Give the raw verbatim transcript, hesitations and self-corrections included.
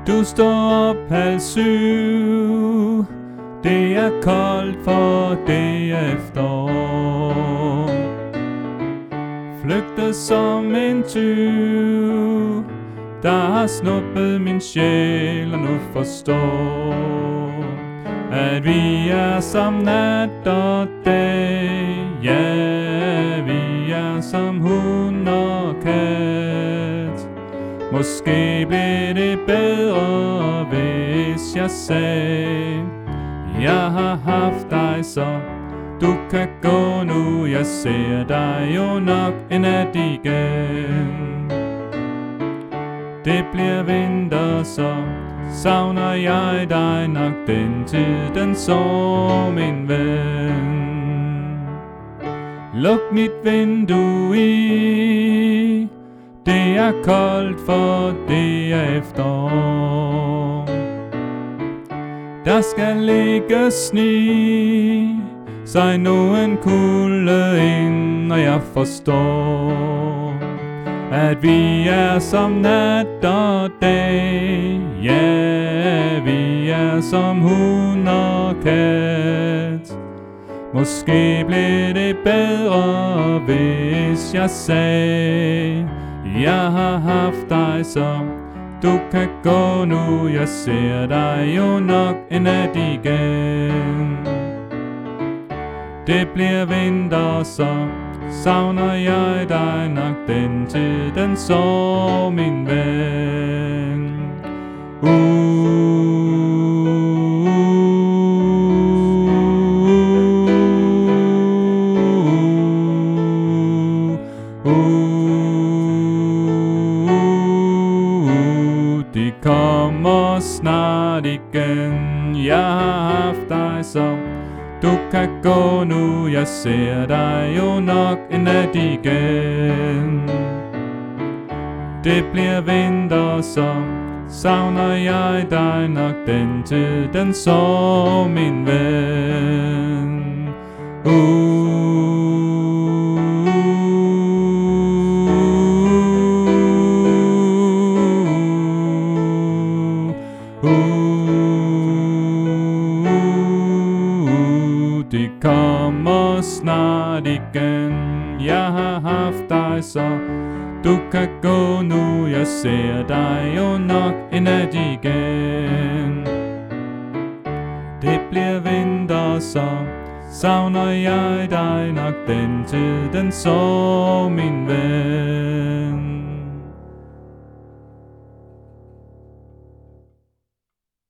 Du står op halv syv. Det er koldt, for det er efterår. Flygter som en tyv, der har snuppet min sjæl og nu forstår, at vi er som nat og dag. Ja, vi er som hund og kat. Måske blev det bedre, hvis jeg sagde, jeg har haft dig, så du kan gå nu. Jeg ser dig jo nok en nat igen. Det bliver vinter, så savner jeg dig nok den tid, den så, min ven. Luk mit vindue i. Det er koldt, for det er efterår. Der skal ligge sne, så endnu en kulde ind, og jeg forstår, at vi er som nat og dag. Ja, vi er som hund og kat. Måske blev det bedre, hvis jeg sagde, jeg har haft dig, så du kan gå nu. Jeg ser dig jo nok en nat igen. Det bliver vinter, så savner jeg dig nok den tid, den så, min ven. Uh. De kommer snart igen. Jeg har haft dig, så du kan gå nu. Jeg ser dig jo nok en nat igen. Det bliver vinter, så savner jeg dig nok den tid, den så, min ven. Uh. De kommer snart igen. Jeg har haft dig, så du kan gå nu. Jeg ser dig jo nok en nat igen. Det bliver vinter, så savner jeg dig nok den tid, den så, min ven.